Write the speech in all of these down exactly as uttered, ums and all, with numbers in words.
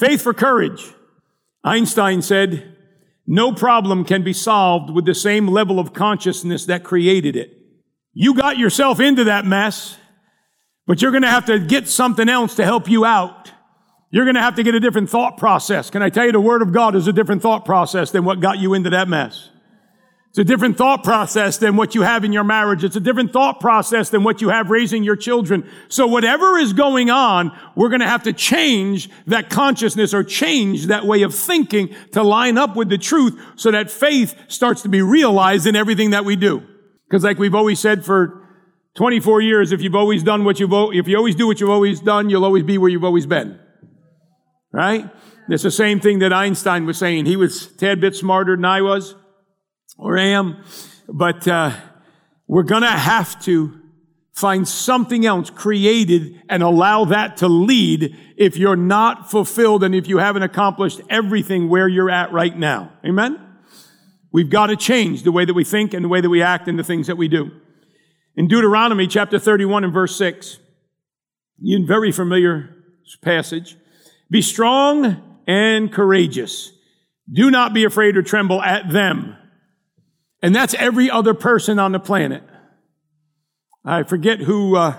Faith for courage. Einstein said, no problem can be solved with the same level of consciousness that created it. You got yourself into that mess, but you're going to have to get something else to help you out. You're going to have to get a different thought process. Can I tell you, the Word of God is a different thought process than what got you into that mess. It's a different thought process than what you have in your marriage. It's a different thought process than what you have raising your children. So whatever is going on, we're going to have to change that consciousness or change that way of thinking to line up with the truth so that faith starts to be realized in everything that we do. Because like we've always said for twenty-four years, if you've always done what you've, if you always do what you've always done, you'll always be where you've always been. Right? It's the same thing that Einstein was saying. He was a tad bit smarter than I was. Or am, but uh, we're going to have to find something else created and allow that to lead if you're not fulfilled and if you haven't accomplished everything where you're at right now. Amen? We've got to change the way that we think and the way that we act and the things that we do. In Deuteronomy chapter thirty-one and verse six, you very familiar passage, be strong and courageous. Do not be afraid or tremble at them. And that's every other person on the planet. I forget who, uh,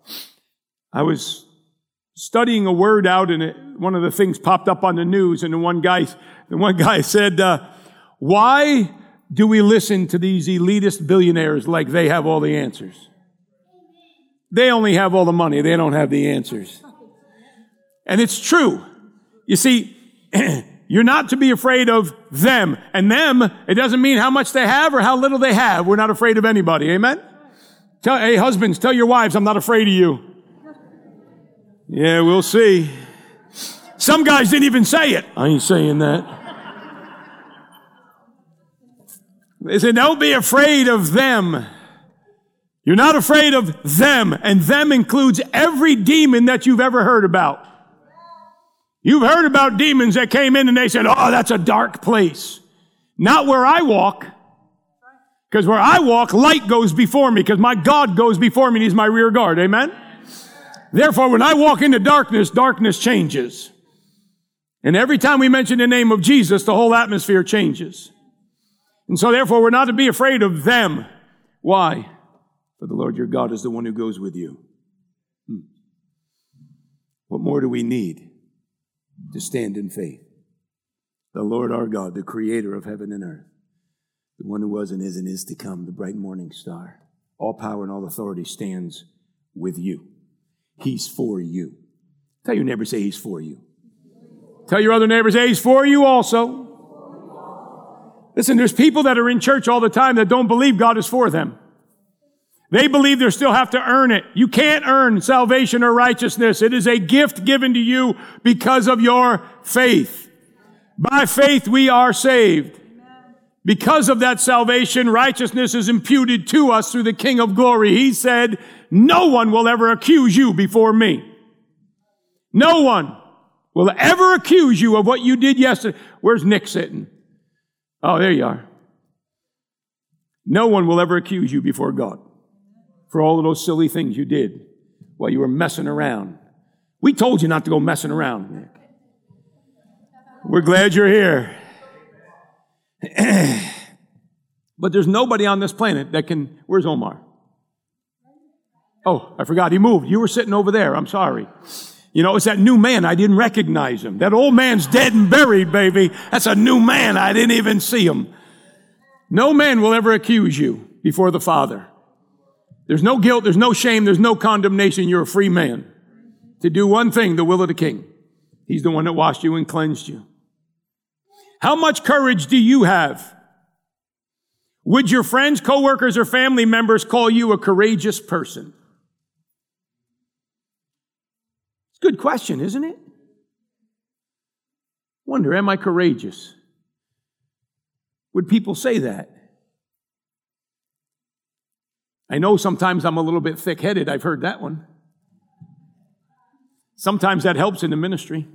I was studying a word out and it, one of the things popped up on the news and the one guy, the one guy said, uh, why do we listen to these elitist billionaires like they have all the answers? They only have all the money. They don't have the answers. And it's true. You see, you're not to be afraid of them. And them, it doesn't mean how much they have or how little they have. We're not afraid of anybody. Amen? Tell, hey, husbands, tell your wives, I'm not afraid of you. Yeah, we'll see. Some guys didn't even say it. I ain't saying that. They said, don't be afraid of them. You're not afraid of them. And them includes every demon that you've ever heard about. You've heard about demons that came in and they said, oh, that's a dark place. Not where I walk. Because where I walk, light goes before me because my God goes before me and He's my rear guard. Amen? Therefore, when I walk into darkness, darkness changes. And every time we mention the name of Jesus, the whole atmosphere changes. And so therefore, we're not to be afraid of them. Why? For the Lord your God is the one who goes with you. Hmm. What more do we need to stand in faith? The Lord our God, the creator of heaven and earth, the one who was and is and is to come, the bright morning star. All power and all authority stands with you. He's for you. Tell your neighbor, say He's for you. Tell your other neighbors, say He's for you also. Listen, there's people that are in church all the time that don't believe God is for them. They believe they still have to earn it. You can't earn salvation or righteousness. It is a gift given to you because of your faith. By faith we are saved. Because of that salvation, righteousness is imputed to us through the King of glory. He said, no one will ever accuse you before me. No one will ever accuse you of what you did yesterday. Where's Nick sitting? Oh, there you are. No one will ever accuse you before God for all of those silly things you did while you were messing around. We told you not to go messing around, Nick. We're glad you're here. But there's nobody on this planet that can... Where's Omar? Oh, I forgot. He moved. You were sitting over there. I'm sorry. You know, it's that new man. I didn't recognize him. That old man's dead and buried, baby. That's a new man. I didn't even see him. No man will ever accuse you before the Father. There's no guilt. There's no shame. There's no condemnation. You're a free man to do one thing, the will of the King. He's the one that washed you and cleansed you. How much courage do you have? Would your friends, coworkers, or family members call you a courageous person? It's a good question, isn't it? Wonder, am I courageous? Would people say that? I know sometimes I'm a little bit thick-headed. I've heard that one. Sometimes that helps in the ministry.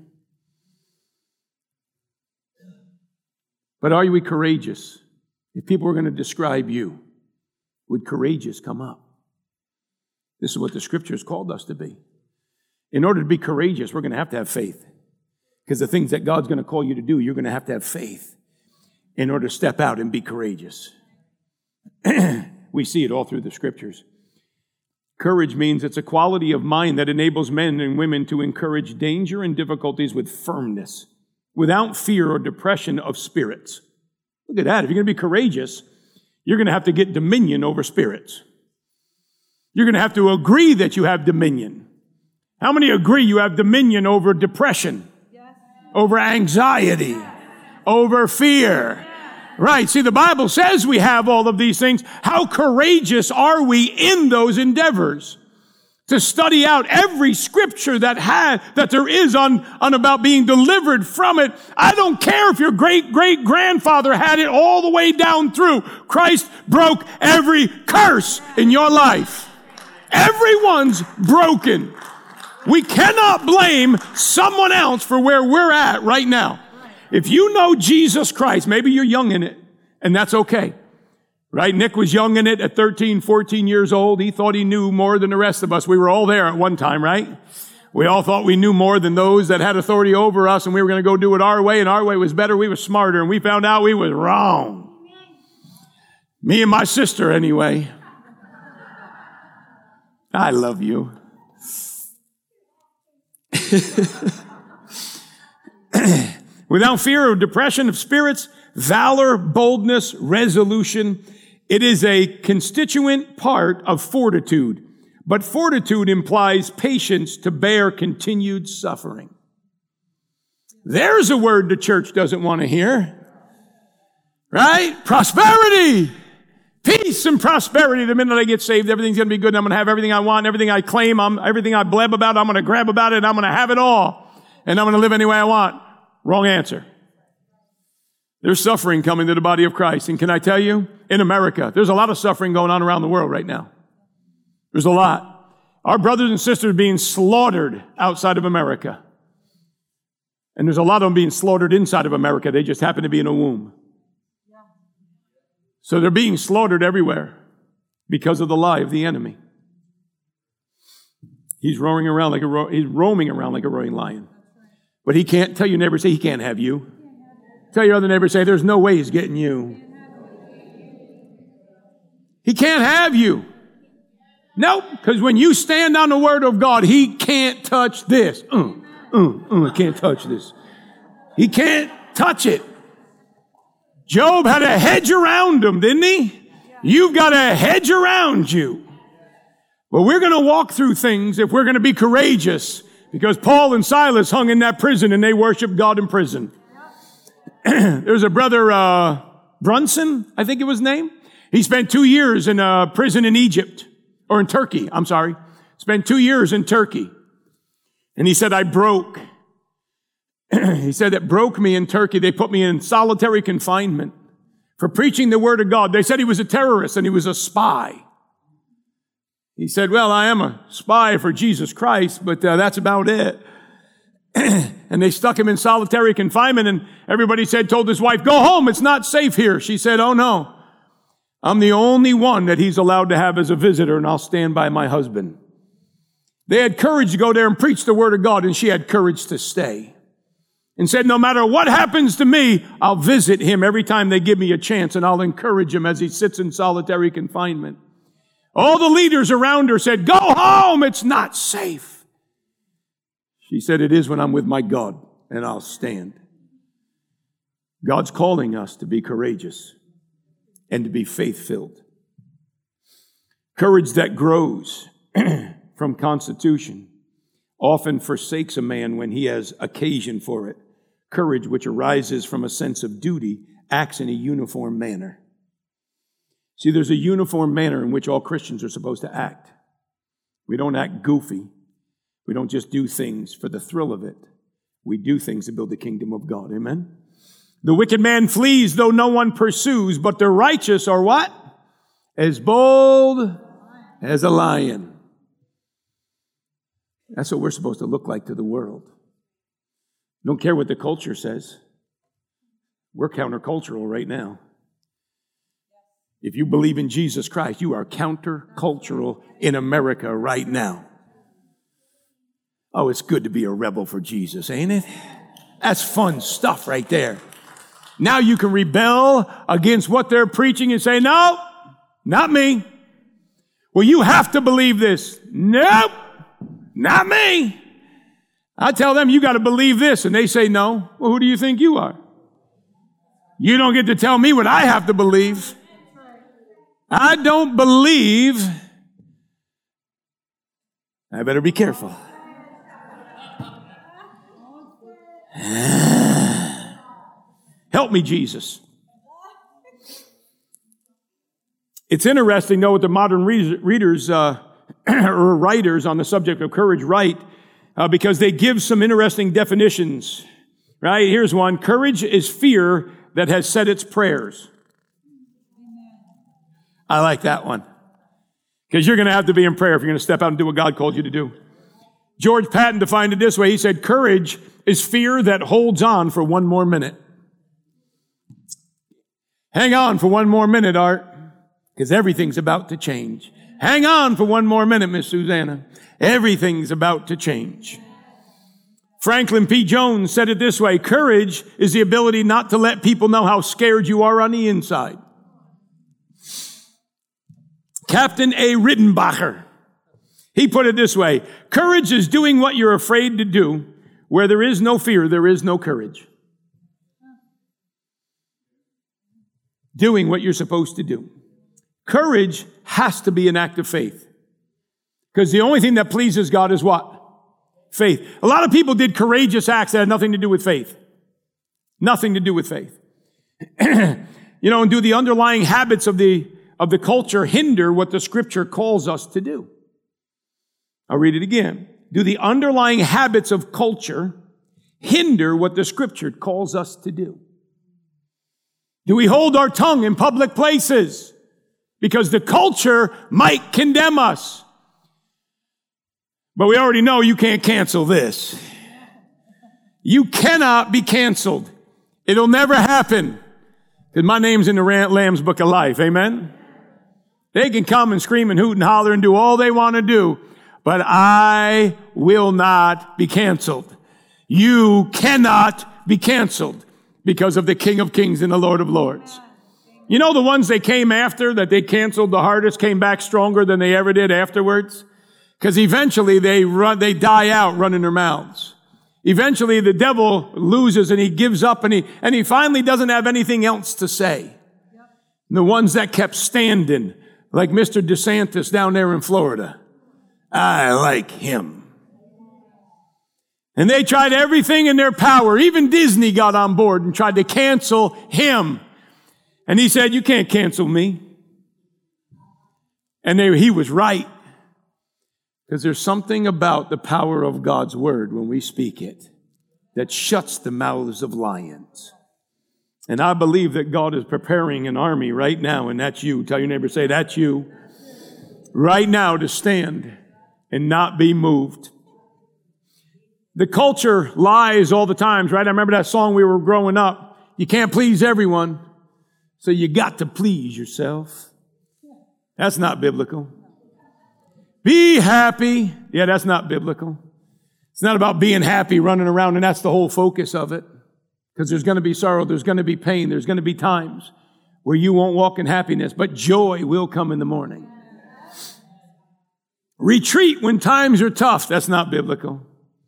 But are we courageous? If people were going to describe you, would courageous come up? This is what the Scriptures called us to be. In order to be courageous, we're going to have to have faith. Because the things that God's going to call you to do, you're going to have to have faith in order to step out and be courageous. We see it all through the scriptures. Courage means it's a quality of mind that enables men and women to encourage danger and difficulties with firmness, without fear or depression of spirits. Look at that. If you're going to be courageous, you're going to have to get dominion over spirits. You're going to have to agree that you have dominion. How many agree you have dominion over depression, yes. over anxiety, yes. over fear? Yes. Right. See, the Bible says we have all of these things. How courageous are we in those endeavors? To study out every scripture that had, that there is on, on about being delivered from it. I don't care if your great-great-grandfather had it all the way down through. Christ broke every curse in your life. Everyone's broken. We cannot blame someone else for where we're at right now. If you know Jesus Christ, maybe you're young in it, and that's okay. Right? Nick was young in it at thirteen, fourteen years old. He thought he knew more than the rest of us. We were all there at one time, right? We all thought we knew more than those that had authority over us, and we were going to go do it our way, and our way was better. We were smarter, and we found out we was wrong. Me and my sister, anyway. I love you. Without fear of depression of spirits, valor, boldness, resolution. It is a constituent part of fortitude, but fortitude implies patience to bear continued suffering. There's a word the church doesn't want to hear, right? Prosperity, peace and prosperity. The minute I get saved, everything's going to be good. I'm going to have everything I want, everything I claim, I'm, everything I blab about, I'm going to grab about it, and I'm going to have it all, and I'm going to live any way I want. Wrong answer. There's suffering coming to the body of Christ. And can I tell you, in America, there's a lot of suffering going on around the world right now. There's a lot. Our brothers and sisters are being slaughtered outside of America. And there's a lot of them being slaughtered inside of America. They just happen to be in a womb. So they're being slaughtered everywhere because of the lie of the enemy. He's roaring around like a ro- he's roaming around like a roaring lion. But he can't, tell your neighbor, say, he can't have you. Tell your other neighbor, say, there's no way he's getting you. He can't have you. Nope, because when you stand on the word of God, he can't touch this. Uh, uh, uh, can't touch this. He can't touch it. Job had a hedge around him, didn't he? You've got a hedge around you. Well, we're going to walk through things if we're going to be courageous, because Paul and Silas hung in that prison and they worshiped God in prison. There's a brother, uh, Brunson, I think it was his name. He spent two years in a prison in Egypt, or in Turkey, I'm sorry. Spent two years in Turkey. And he said, I broke. He said, it broke me in Turkey. They put me in solitary confinement for preaching the word of God. They said he was a terrorist and he was a spy. He said, well, I am a spy for Jesus Christ, but uh, that's about it. And they stuck him in solitary confinement, and everybody said, told his wife, go home, it's not safe here. She said, oh no, I'm the only one that he's allowed to have as a visitor, and I'll stand by my husband. They had courage to go there and preach the word of God, and she had courage to stay. And said, no matter what happens to me, I'll visit him every time they give me a chance, and I'll encourage him as he sits in solitary confinement. All the leaders around her said, go home, it's not safe. She said, it is when I'm with my God, and I'll stand. God's calling us to be courageous and to be faith-filled. Courage that grows from constitution often forsakes a man when he has occasion for it. Courage which arises from a sense of duty acts in a uniform manner. See, there's a uniform manner in which all Christians are supposed to act. We don't act goofy. We don't just do things for the thrill of it. We do things to build the kingdom of God. Amen? The wicked man flees, though no one pursues, but the righteous are what? As bold as a lion. That's what we're supposed to look like to the world. Don't care what the culture says. We're countercultural right now. If you believe in Jesus Christ, you are countercultural in America right now. Oh, it's good to be a rebel for Jesus, ain't it? That's fun stuff right there. Now you can rebel against what they're preaching and say, no, not me. Well, you have to believe this. Nope, not me. I tell them, you got to believe this. And they say, no. Well, who do you think you are? You don't get to tell me what I have to believe. I don't believe. I better be careful. Help me, Jesus. It's interesting, though, what the modern readers uh, or writers on the subject of courage write, uh, because they give some interesting definitions. Right? Here's one. Courage is fear that has said its prayers. I like that one. Because you're going to have to be in prayer if you're going to step out and do what God called you to do. George Patton defined it this way. He said, courage is fear that holds on for one more minute. Hang on for one more minute, Art, because everything's about to change. Hang on for one more minute, Miss Susanna. Everything's about to change. Franklin P. Jones said it this way. Courage is the ability not to let people know how scared you are on the inside. Captain A. Rittenbacher, he put it this way. Courage is doing what you're afraid to do. Where there is no fear, there is no courage. Doing what you're supposed to do. Courage has to be an act of faith. Because the only thing that pleases God is what? Faith. A lot of people did courageous acts that had nothing to do with faith. Nothing to do with faith. You know, and do the underlying habits of the, of the culture hinder what the Scripture calls us to do? I'll read it again. Do the underlying habits of culture hinder what the Scripture calls us to do? Do we hold our tongue in public places because the culture might condemn us? But we already know you can't cancel this. You cannot be canceled. It'll never happen. Because my name's in the Lamb's Book of Life. Amen? They can come and scream and hoot and holler and do all they want to do. But I will not be canceled. You cannot be canceled because of the King of Kings and the Lord of Lords. You know the ones they came after that they canceled the hardest came back stronger than they ever did afterwards? Because eventually they run, they die out running their mouths. Eventually the devil loses and he gives up and he, and he finally doesn't have anything else to say. Yep. The ones that kept standing, like Mister DeSantis down there in Florida. I like him. And they tried everything in their power. Even Disney got on board and tried to cancel him. And he said, you can't cancel me. And they, he was right. Because there's something about the power of God's word when we speak it that shuts the mouths of lions. And I believe that God is preparing an army right now, and that's you. Tell your neighbor, say, that's you. Right now to stand and not be moved. The culture lies all the time, right? I remember that song we were growing up. You can't please everyone, so you got to please yourself. That's not biblical. Be happy. Yeah, that's not biblical. It's not about being happy, running around, and that's the whole focus of it. Because there's going to be sorrow, there's going to be pain, there's going to be times where you won't walk in happiness, but joy will come in the morning. Retreat when times are tough. That's not biblical.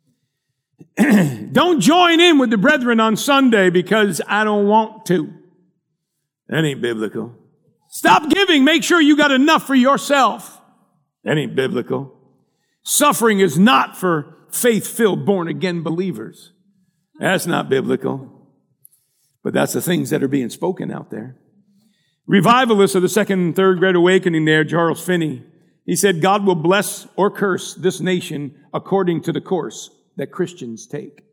Don't join in with the brethren on Sunday because I don't want to. That ain't biblical. Stop giving. Make sure you got enough for yourself. That ain't biblical. Suffering is not for faith-filled, born-again believers. That's not biblical. But that's the things that are being spoken out there. Revivalists of the second and third great awakening there, Charles Finney, he said, God will bless or curse this nation according to the course that Christians take.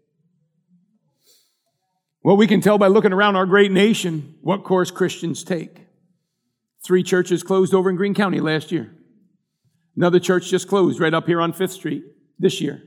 Well, we can tell by looking around our great nation what course Christians take. Three churches closed over in Greene County last year. Another church just closed right up here on Fifth Street this year.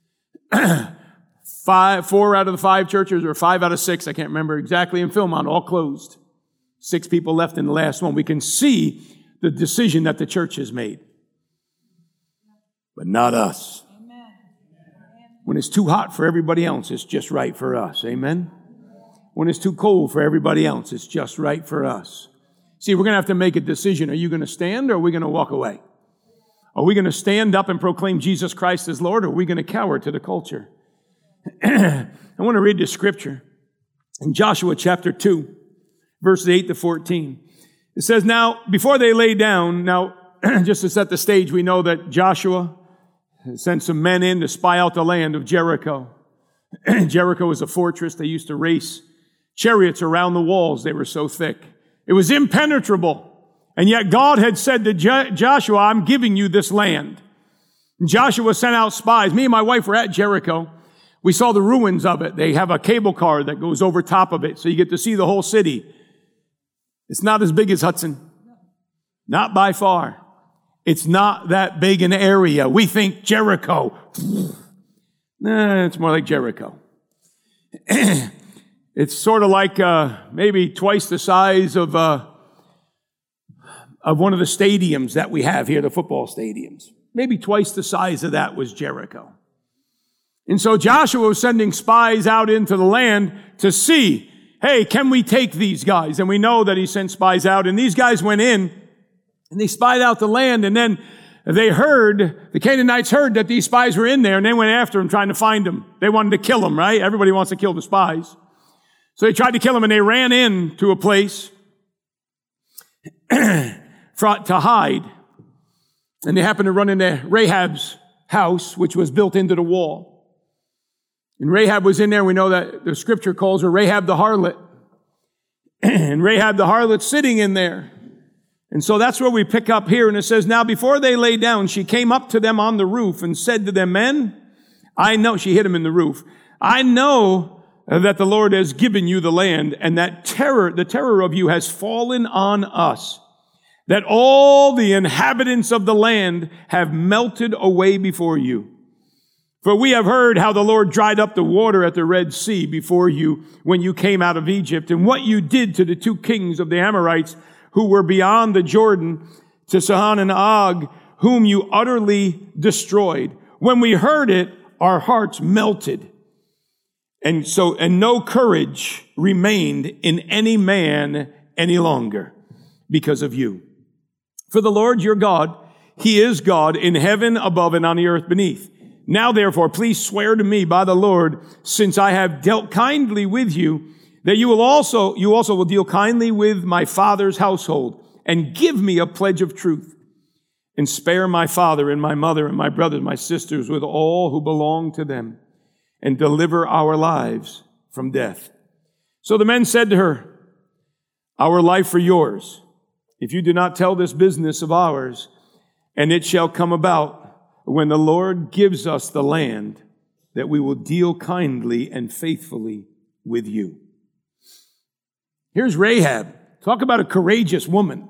Five, four out of the five churches, or five out of six, I can't remember exactly, in Philmont, all closed. Six people left in the last one. We can see the decision that the church has made. But not us. When it's too hot for everybody else, it's just right for us. Amen? When it's too cold for everybody else, it's just right for us. See, we're going to have to make a decision. Are you going to stand or are we going to walk away? Are we going to stand up and proclaim Jesus Christ as Lord, or are we going to cower to the culture? I want to read this scripture in Joshua chapter two, verses eight to fourteen. It says, now, before they lay down, now, just to set the stage, we know that Joshua sent some men in to spy out the land of Jericho. Jericho was a fortress. They used to race chariots around the walls. They were so thick. It was impenetrable. And yet God had said to Jo- Joshua, I'm giving you this land. And Joshua sent out spies. Me and my wife were at Jericho. We saw the ruins of it. They have a cable car that goes over top of it, so you get to see the whole city. It's not as big as Hudson. Not by far. It's not that big an area. We think Jericho. Nah, it's more like Jericho. It's sort of like uh, maybe twice the size of uh, of one of the stadiums that we have here, the football stadiums. Maybe twice the size of that was Jericho. And so Joshua was sending spies out into the land to see, hey, can we take these guys? And we know that he sent spies out, and these guys went in, and they spied out the land, and then they heard, the Canaanites heard that these spies were in there, and they went after them trying to find them. They wanted to kill them, right? Everybody wants to kill the spies. So they tried to kill them, and they ran in to a place to hide. And they happened to run into Rahab's house, which was built into the wall. And Rahab was in there. We know that the scripture calls her Rahab the harlot. And Rahab the harlot's sitting in there. And so that's where we pick up here. And it says, now before they lay down, she came up to them on the roof and said to them, men, I know, she hit them in the roof. I know that the Lord has given you the land, and that terror, the terror of you has fallen on us, that all the inhabitants of the land have melted away before you. For we have heard how the Lord dried up the water at the Red Sea before you when you came out of Egypt, and what you did to the two kings of the Amorites who were beyond the Jordan, to Sihon and Og, whom you utterly destroyed. When we heard it, our hearts melted. And so, and no courage remained in any man any longer because of you. For the Lord your God, he is God in heaven above and on the earth beneath. Now therefore, please swear to me by the Lord, since I have dealt kindly with you, that you will also, you also will deal kindly with my father's household, and give me a pledge of truth, and spare my father and my mother and my brothers, my sisters, with all who belong to them, and deliver our lives from death. So the men said to her, our life for yours, if you do not tell this business of ours, and it shall come about when the Lord gives us the land, that we will deal kindly and faithfully with you. Here's Rahab. Talk about a courageous woman.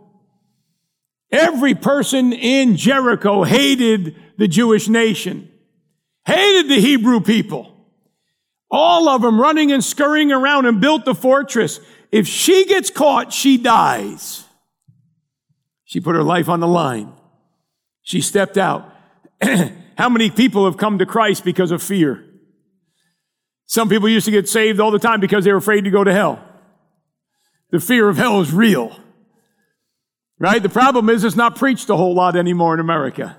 Every person in Jericho hated the Jewish nation, hated the Hebrew people. All of them running and scurrying around and built the fortress. If she gets caught, she dies. She put her life on the line. She stepped out. How many people have come to Christ because of fear? Some people used to get saved all the time because they were afraid to go to hell. The fear of hell is real. Right? The problem is it's not preached a whole lot anymore in America.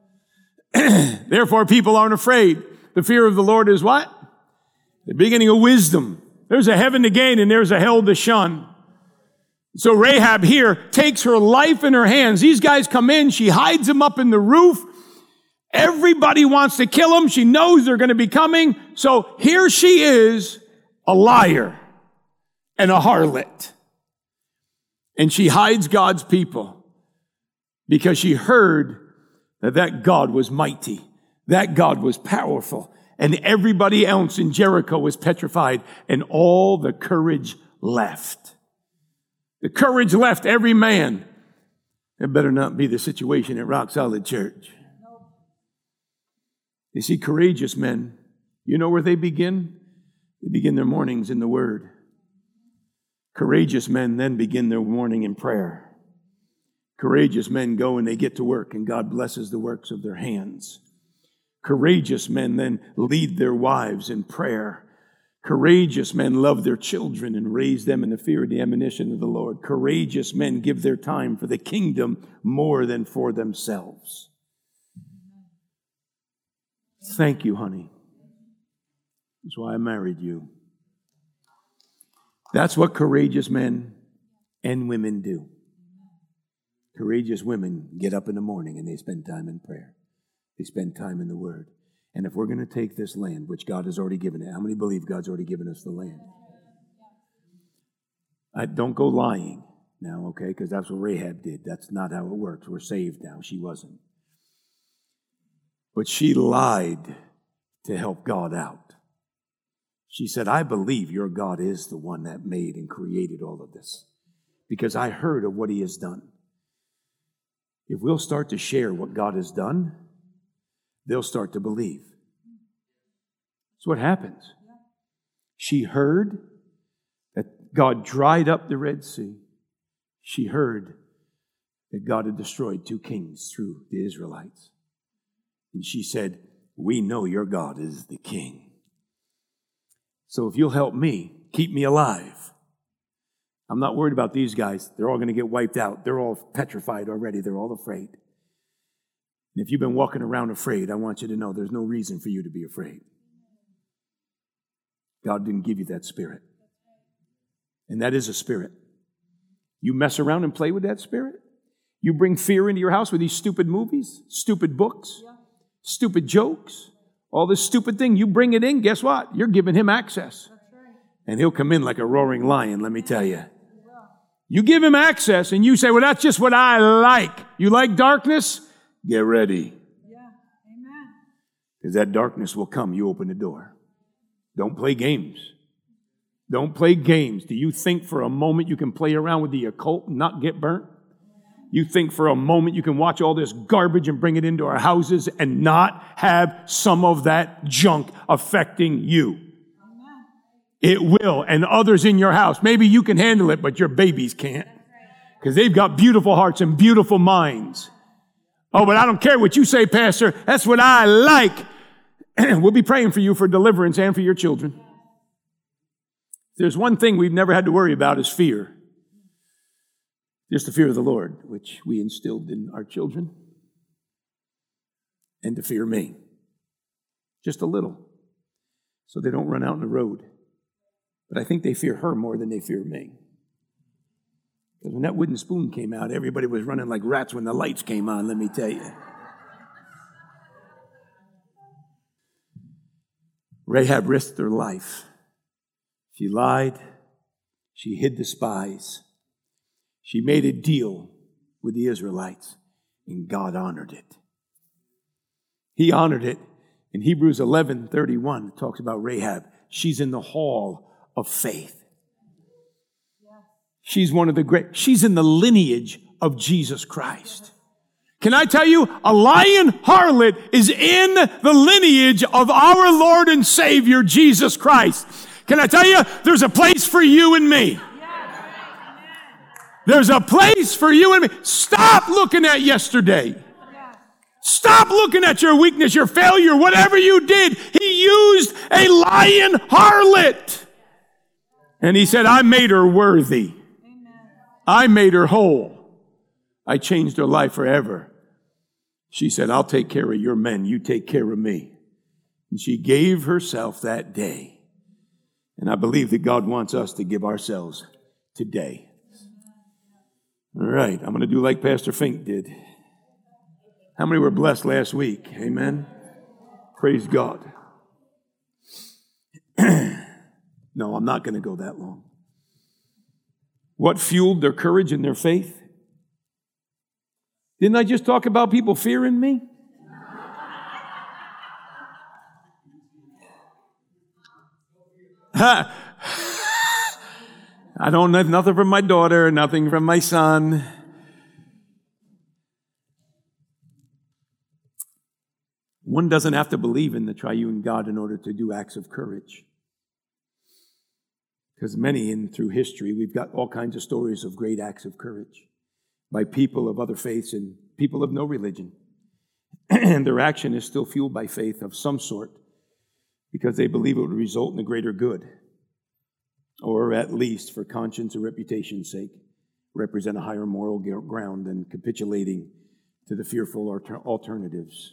Therefore, people aren't afraid. The fear of the Lord is what? The beginning of wisdom. There's a heaven to gain and there's a hell to shun. So Rahab here takes her life in her hands. These guys come in. She hides them up in the roof. Everybody wants to kill them. She knows they're going to be coming. So here she is, a liar and a harlot. And she hides God's people because she heard that that God was mighty. That God was powerful. And everybody else in Jericho was petrified, and all the courage left. The courage left every man. It better not be the situation at Rock Solid Church. You see, courageous men, you know where they begin? They begin their mornings in the Word. Courageous men then begin their morning in prayer. Courageous men go and they get to work, and God blesses the works of their hands. Courageous men then lead their wives in prayer. Courageous men love their children and raise them in the fear and the admonition of the Lord. Courageous men give their time for the kingdom more than for themselves. Thank you, honey. That's why I married you. That's what courageous men and women do. Courageous women get up in the morning and they spend time in prayer. They spend time in the Word. And if we're going to take this land, which God has already given it, how many believe God's already given us the land? I, don't go lying now, okay? Because that's what Rahab did. That's not how it works. We're saved now. She wasn't. But she lied to help God out. She said, I believe your God is the one that made and created all of this, because I heard of what he has done. If we'll start to share what God has done, they'll start to believe. That's what happens. She heard that God dried up the Red Sea. She heard that God had destroyed two kings through the Israelites. And she said, we know your God is the king. So if you'll help me, keep me alive. I'm not worried about these guys. They're all going to get wiped out. They're all petrified already. They're all afraid. And if you've been walking around afraid, I want you to know there's no reason for you to be afraid. God didn't give you that spirit. And that is a spirit. You mess around and play with that spirit. You bring fear into your house with these stupid movies, stupid books, yeah. stupid jokes, all this stupid thing. You bring it in, guess what? You're giving him access. Right. And he'll come in like a roaring lion, let me tell you. You give him access and you say, well, that's just what I like. You like darkness? Get ready. Yeah. Amen. Because that darkness will come. You open the door. Don't play games. Don't play games. Do you think for a moment you can play around with the occult and not get burnt? You think for a moment you can watch all this garbage and bring it into our houses and not have some of that junk affecting you? Amen. It will, and others in your house. Maybe you can handle it, but your babies can't, because they've got beautiful hearts and beautiful minds. Oh, but I don't care what you say, Pastor. That's what I like. We'll be praying for you for deliverance and for your children. There's one thing we've never had to worry about is fear. Just the fear of the Lord, which we instilled in our children. And to fear me. Just a little. So they don't run out in the road. But I think they fear her more than they fear me. Because when that wooden spoon came out, everybody was running like rats when the lights came on, let me tell you. Rahab risked her life. She lied. She hid the spies. She made a deal with the Israelites, and God honored it. He honored it. In Hebrews eleven thirty-one, it talks about Rahab. She's in the hall of faith. She's one of the great, she's in the lineage of Jesus Christ. Can I tell you, a lion harlot is in the lineage of our Lord and Savior, Jesus Christ. Can I tell you, there's a place for you and me. There's a place for you and me. Stop looking at yesterday. Stop looking at your weakness, your failure, whatever you did. He used a lion harlot. And he said, I made her worthy. I made her whole. I changed her life forever. She said, I'll take care of your men. You take care of me. And she gave herself that day. And I believe that God wants us to give ourselves today. All right, I'm going to do like Pastor Fink did. How many were blessed last week? Amen. Praise God. No, I'm not going to go that long. What fueled their courage and their faith? Didn't I just talk about people fearing me? I don't have nothing from my daughter, nothing from my son. One doesn't have to believe in the triune God in order to do acts of courage. Because many in through history, we've got all kinds of stories of great acts of courage by people of other faiths and people of no religion. And their action is still fueled by faith of some sort because they believe it would result in a greater good, or at least for conscience or reputation's sake, represent a higher moral ground than capitulating to the fearful alternatives.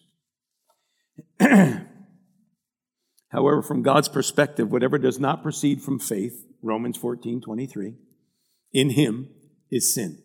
However, from God's perspective, whatever does not proceed from faith, Romans fourteen twenty-three, in him is sin.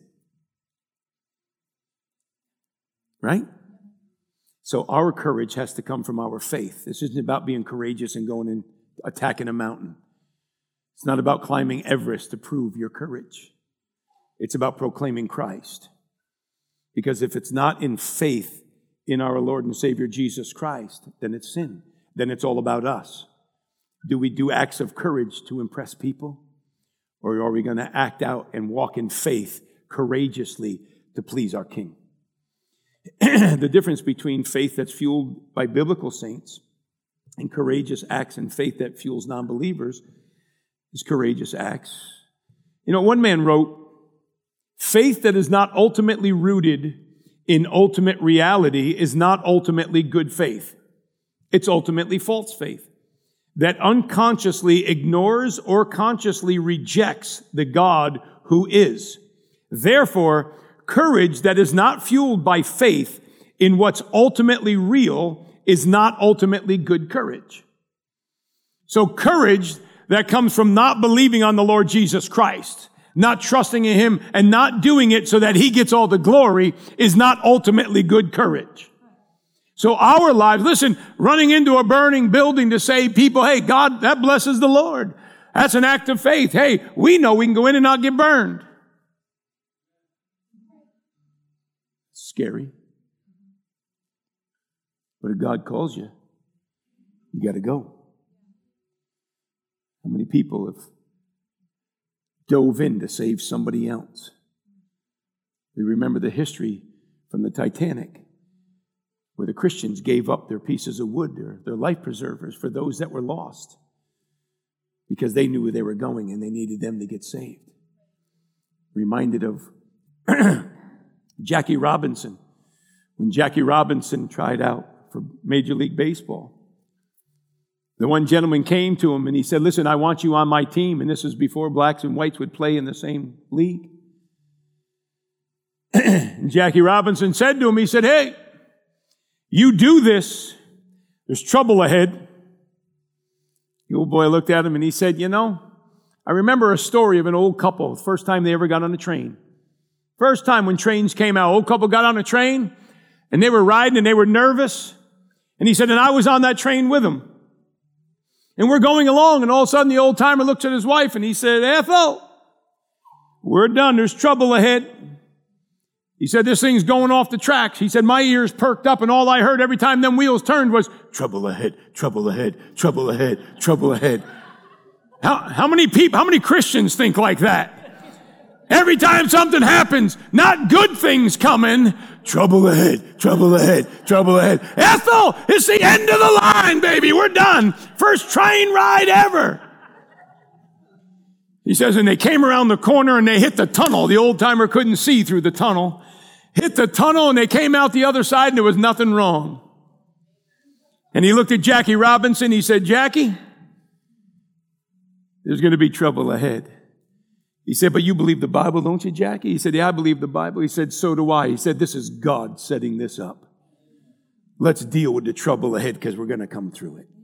Right? So our courage has to come from our faith. This isn't about being courageous and going and attacking a mountain. It's not about climbing Everest to prove your courage. It's about proclaiming Christ. Because if it's not in faith in our Lord and Savior Jesus Christ, then it's sin. Then it's all about us. Do we do acts of courage to impress people? Or are we going to act out and walk in faith courageously to please our King? The difference between faith that's fueled by biblical saints and courageous acts and faith that fuels non-believers is courageous acts. You know, one man wrote, faith that is not ultimately rooted in ultimate reality is not ultimately good faith. It's ultimately false faith that unconsciously ignores or consciously rejects the God who is. Therefore, courage that is not fueled by faith in what's ultimately real is not ultimately good courage. So courage that comes from not believing on the Lord Jesus Christ, not trusting in him and not doing it so that he gets all the glory is not ultimately good courage. So our lives, listen, running into a burning building to save people, hey, God, that blesses the Lord. That's an act of faith. Hey, we know we can go in and not get burned. Scary. But if God calls you, you got to go. How many people have dove in to save somebody else? We remember the history from the Titanic, where the Christians gave up their pieces of wood, their, their life preservers, for those that were lost, because they knew where they were going and they needed them to get saved. Reminded of Jackie Robinson, when Jackie Robinson tried out for Major League Baseball. The one gentleman came to him and he said, listen, I want you on my team. And this was before blacks and whites would play in the same league. And Jackie Robinson said to him, he said, hey, you do this, there's trouble ahead. The old boy looked at him and he said, you know, I remember a story of an old couple, the first time they ever got on a train. First time when trains came out, old couple got on a train and they were riding and they were nervous. And he said, and I was on that train with them. And we're going along and all of a sudden the old timer looks at his wife and he said, Ethel, we're done. There's trouble ahead. He said, this thing's going off the tracks. He said, my ears perked up and all I heard every time them wheels turned was trouble ahead, trouble ahead, trouble ahead, trouble ahead. How, how many people, how many Christians think like that? Every time something happens, not good things coming, trouble ahead, trouble ahead, trouble ahead. Ethel, it's the end of the line, baby. We're done. First train ride ever. He says, and they came around the corner and they hit the tunnel. The old timer couldn't see through the tunnel. Hit the tunnel and they came out the other side and there was nothing wrong. And he looked at Jackie Robinson. He said, Jackie, there's going to be trouble ahead. He said, but you believe the Bible, don't you, Jackie? He said, yeah, I believe the Bible. He said, so do I. He said, this is God setting this up. Let's deal with the trouble ahead because we're going to come through it.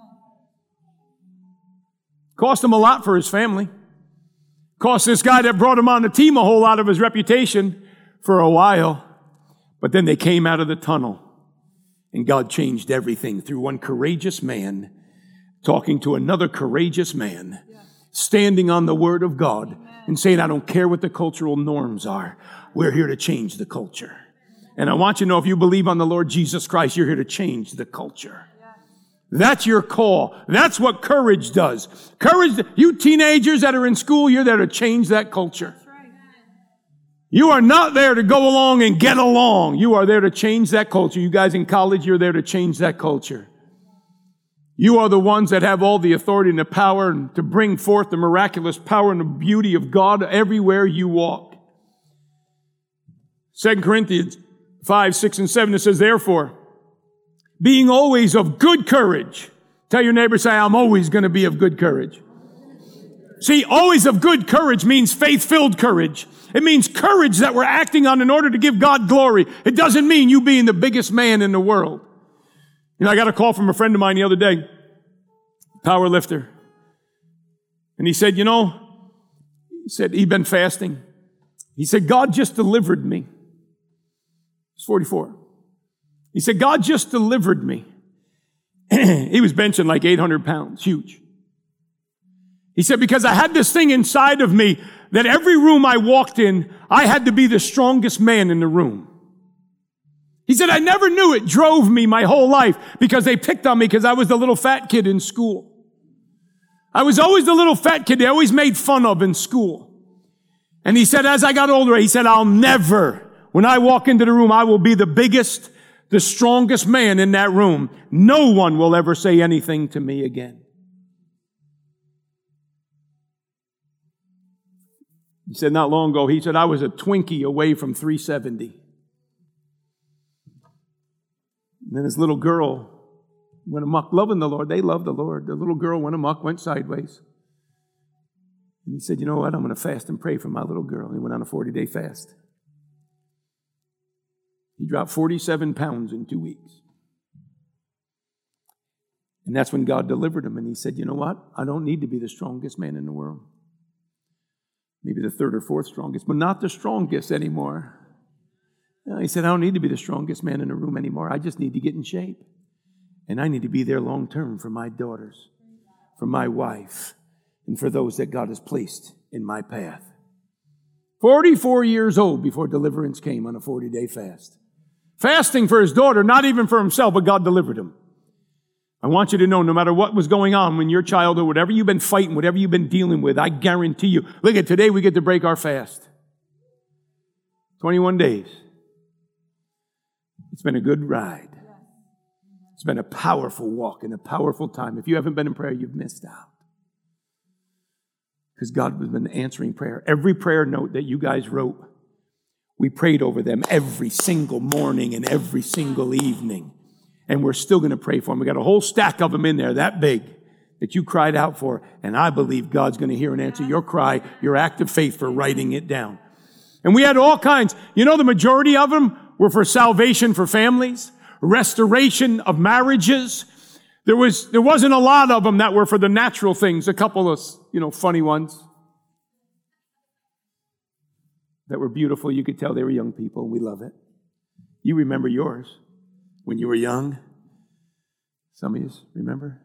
Cost him a lot for his family. Cost this guy that brought him on the team a whole lot of his reputation for a while. But then they came out of the tunnel and God changed everything through one courageous man talking to another courageous man, standing on the word of God and saying, I don't care what the cultural norms are. We're here to change the culture. And I want you to know if you believe on the Lord Jesus Christ, you're here to change the culture. That's your call. That's what courage does. Courage, you teenagers that are in school, you're there to change that culture. You are not there to go along and get along. You are there to change that culture. You guys in college, you're there to change that culture. You are the ones that have all the authority and the power and to bring forth the miraculous power and the beauty of God everywhere you walk. Second Corinthians five, six, and seven, it says, therefore, being always of good courage. Tell your neighbor, say, I'm always going to be of good courage. See, always of good courage means faith-filled courage. It means courage that we're acting on in order to give God glory. It doesn't mean you being the biggest man in the world. You know, I got a call from a friend of mine the other day, power lifter. And he said, you know, he said he'd been fasting. He said, God just delivered me. He's forty-four. He said, God just delivered me. He was benching like eight hundred pounds, huge. He said, because I had this thing inside of me that every room I walked in, I had to be the strongest man in the room. He said, I never knew it drove me my whole life because they picked on me because I was the little fat kid in school. I was always the little fat kid they always made fun of in school. And he said, as I got older, he said, I'll never, when I walk into the room, I will be the biggest, the strongest man in that room. No one will ever say anything to me again. He said not long ago, he said, I was a Twinkie away from three seventy. And then his little girl went amok, loving the Lord. They loved the Lord. The little girl went amok, went sideways. And he said, you know what? I'm going to fast and pray for my little girl. And he went on a forty-day fast. He dropped forty-seven pounds in two weeks. And that's when God delivered him. And he said, you know what? I don't need to be the strongest man in the world. Maybe the third or fourth strongest, but not the strongest anymore. He said, I don't need to be the strongest man in the room anymore. I just need to get in shape. And I need to be there long term for my daughters, for my wife, and for those that God has placed in my path. forty-four years old before deliverance came on a forty-day fast. Fasting for his daughter, not even for himself, but God delivered him. I want you to know, no matter what was going on when your childhood, whatever you've been fighting, whatever you've been dealing with, I guarantee you, look at today, we get to break our fast. twenty-one days. It's been a good ride. It's been a powerful walk and a powerful time. If you haven't been in prayer, you've missed out. Because God has been answering prayer. Every prayer note that you guys wrote, we prayed over them every single morning and every single evening. And we're still going to pray for them. We got a whole stack of them in there, that big, that you cried out for. And I believe God's going to hear and answer your cry, your act of faith for writing it down. And we had all kinds. You know, the majority of them were for salvation for families, restoration of marriages. There was, there wasn't a lot of them that were for the natural things. A couple of, you know, funny ones that were beautiful. You could tell they were young people. We love it. You remember yours when you were young. Some of you remember.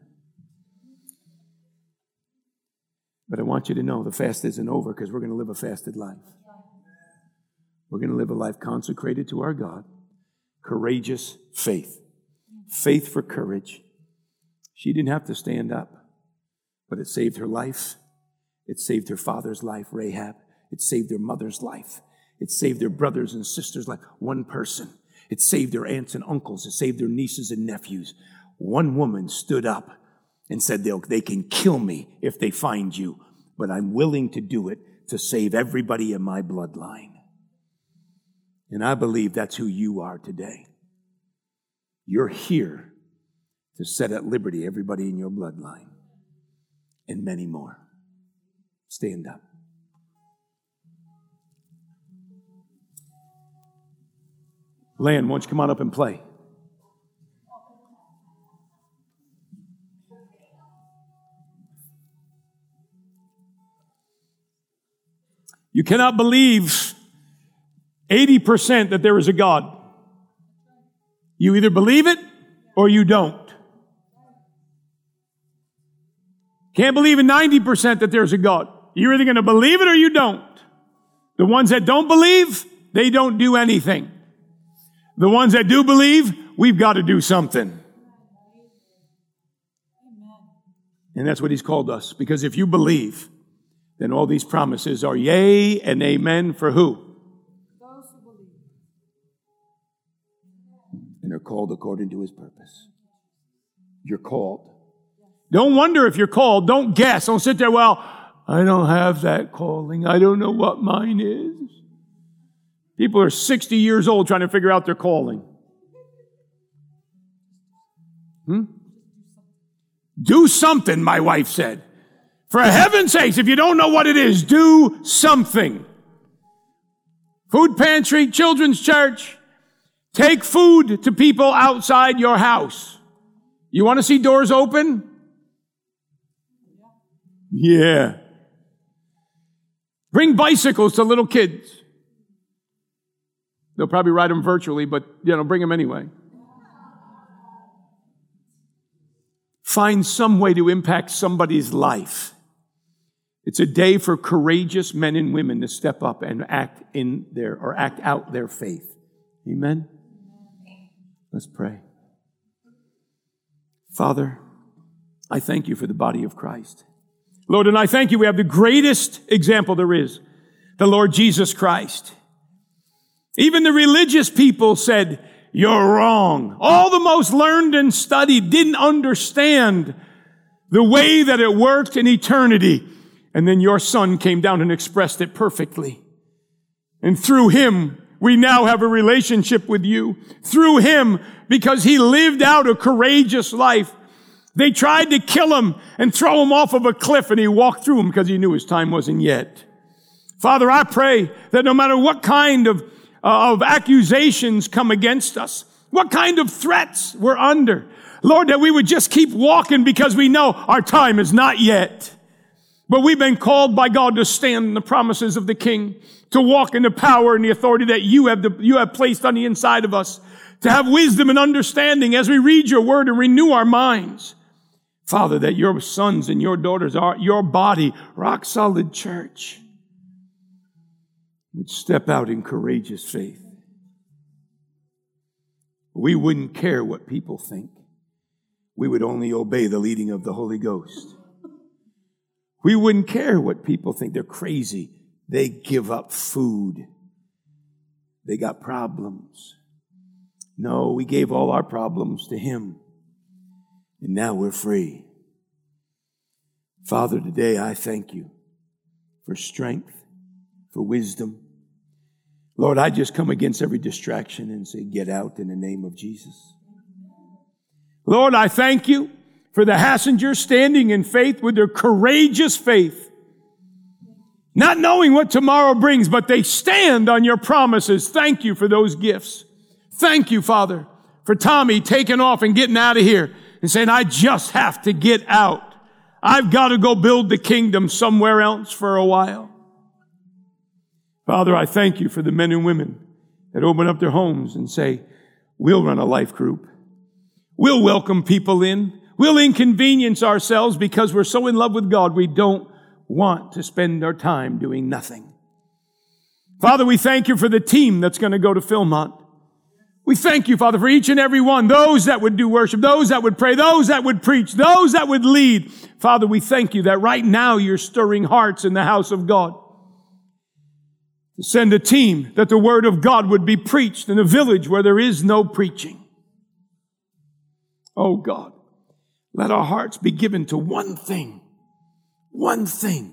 But I want you to know the fast isn't over because we're going to live a fasted life. We're going to live a life consecrated to our God. Courageous faith. Faith for courage. She didn't have to stand up, but it saved her life. It saved her father's life, Rahab. It saved her mother's life. It saved their brothers and sisters' life. One person. It saved their aunts and uncles. It saved their nieces and nephews. One woman stood up and said, They'll, they can kill me if they find you, but I'm willing to do it to save everybody in my bloodline. And I believe that's who you are today. You're here to set at liberty everybody in your bloodline and many more. Stand up. Lan, why don't you come on up and play? You cannot believe eighty percent that there is a God. You either believe it or you don't. Can't believe in ninety percent that there's a God. You're either going to believe it or you don't. The ones that don't believe, they don't do anything. The ones that do believe, we've got to do something. And that's what he's called us. Because if you believe, then all these promises are yea and amen for who? Those who believe. And are called according to his purpose. You're called. Don't wonder if you're called. Don't guess. Don't sit there, well, I don't have that calling. I don't know what mine is. People are sixty years old trying to figure out their calling. Hmm? Do something, my wife said. For heaven's sakes, if you don't know what it is, do something. Food pantry, children's church. Take food to people outside your house. You want to see doors open? Yeah. Bring bicycles to little kids. They'll probably ride them virtually, but, you know, bring them anyway. Find some way to impact somebody's life. It's a day for courageous men and women to step up and act in their, or act out their faith. Amen? Let's pray. Father, I thank you for the body of Christ. Lord, and I thank you we have the greatest example there is, the Lord Jesus Christ. Even the religious people said, you're wrong. All the most learned and studied didn't understand the way that it worked in eternity. And then your Son came down and expressed it perfectly. And through him, we now have a relationship with you. Through him, because he lived out a courageous life. They tried to kill him and throw him off of a cliff, and he walked through them because he knew his time wasn't yet. Father, I pray that no matter what kind of, uh, of accusations come against us, what kind of threats we're under, Lord, that we would just keep walking because we know our time is not yet. But we've been called by God to stand in the promises of the King, to walk in the power and the authority that you have, the, you have placed on the inside of us, to have wisdom and understanding as we read your word and renew our minds. Father, that your sons and your daughters are your body, rock solid church, would step out in courageous faith. We wouldn't care what people think. We would only obey the leading of the Holy Ghost. We wouldn't care what people think. They're crazy. They give up food. They got problems. No, we gave all our problems to him. And now we're free. Father, today I thank you for strength, for wisdom. Lord, I just come against every distraction and say, get out in the name of Jesus. Lord, I thank you for the Hassingers standing in faith with their courageous faith, not knowing what tomorrow brings, but they stand on your promises. Thank you for those gifts. Thank you, Father, for Tommy taking off and getting out of here and saying, I just have to get out. I've got to go build the kingdom somewhere else for a while. Father, I thank you for the men and women that open up their homes and say, we'll run a life group. We'll welcome people in. We'll inconvenience ourselves because we're so in love with God, we don't want to spend our time doing nothing. Father, we thank you for the team that's going to go to Philmont. We thank you, Father, for each and every one, those that would do worship, those that would pray, those that would preach, those that would lead. Father, we thank you that right now you're stirring hearts in the house of God. To send a team that the word of God would be preached in a village where there is no preaching. Oh God, let our hearts be given to one thing, one thing.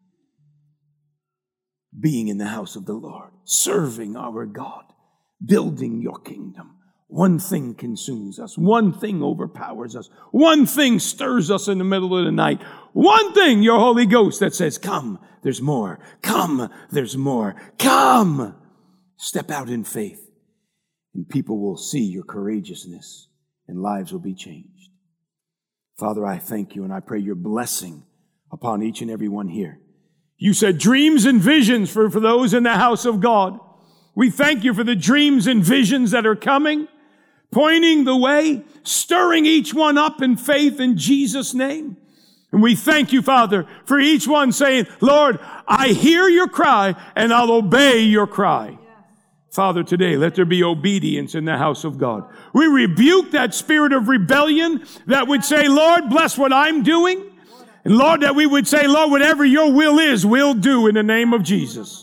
Being in the house of the Lord, serving our God, building your kingdom. One thing consumes us. One thing overpowers us. One thing stirs us in the middle of the night. One thing, your Holy Ghost, that says, come, there's more. Come, there's more. Come. Step out in faith, and people will see your courageousness, and lives will be changed. Father, I thank you, and I pray your blessing upon each and every one here. You said dreams and visions for, for those in the house of God. We thank you for the dreams and visions that are coming, pointing the way, stirring each one up in faith in Jesus' name. And we thank you, Father, for each one saying, Lord, I hear your cry and I'll obey your cry. Father, today, let there be obedience in the house of God. We rebuke that spirit of rebellion that would say, Lord, bless what I'm doing. And Lord, that we would say, Lord, whatever your will is, we'll do in the name of Jesus.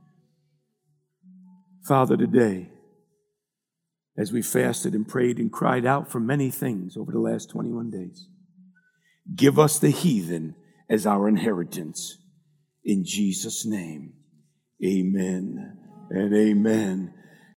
Father, today, as we fasted and prayed and cried out for many things over the last twenty-one days, give us the heathen as our inheritance. In Jesus' name, amen and amen.